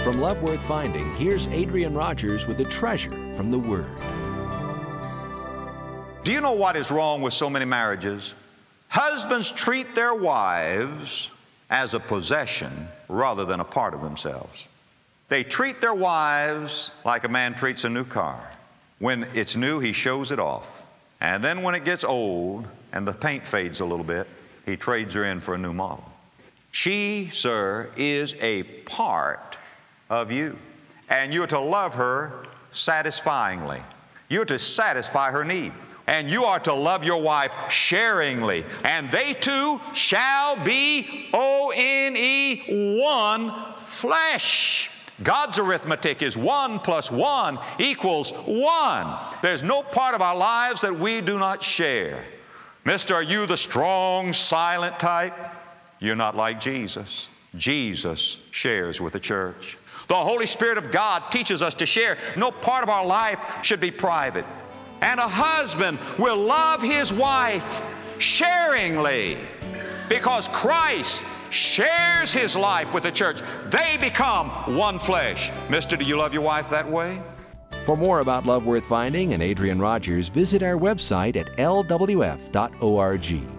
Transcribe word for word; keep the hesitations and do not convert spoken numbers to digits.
From Love Worth Finding, here's Adrian Rogers with a treasure from the Word. Do you know what is wrong with so many marriages? Husbands treat their wives as a possession rather than a part of themselves. They treat their wives like a man treats a new car. When it's new, he shows it off. And then when it gets old and the paint fades a little bit, he trades her in for a new model. She, sir, is a part of you. And you're to love her satisfyingly. You're to satisfy her need. And you are to love your wife sharingly. And they two shall be, O N E, one flesh. God's arithmetic is one plus one equals one. There's no part of our lives that we do not share. Mister, are you the strong, silent type? You're not like Jesus. Jesus shares with the church. The Holy Spirit of God teaches us to share. No part of our life should be private. And a husband will love his wife sharingly because Christ shares his life with the church. They become one flesh. Mister, do you love your wife that way? For more about Love Worth Finding and Adrian Rogers, visit our website at L W F dot org.